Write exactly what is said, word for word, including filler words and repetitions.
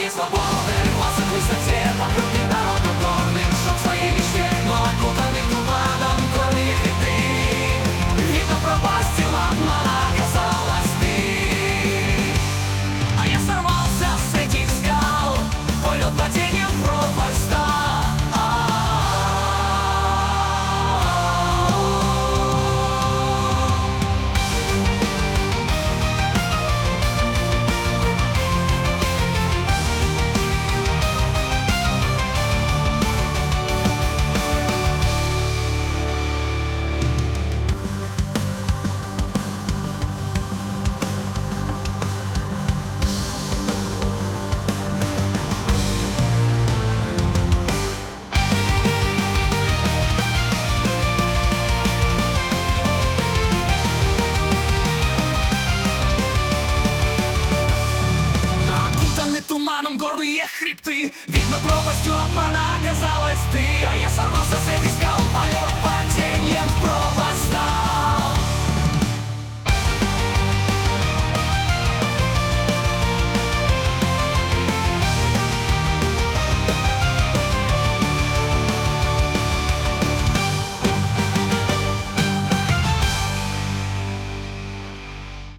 свободы, глаза в высоте, покрытый народу горным, чтоб своей мечте, но окутанный туманом горные хребты. Видно пропастила обмана, казалось ты. А я сорвался с этих скал, полет падением пропасть. Туманом горные хребты, видно пропастью обмана, оказалось ты. А я сорвался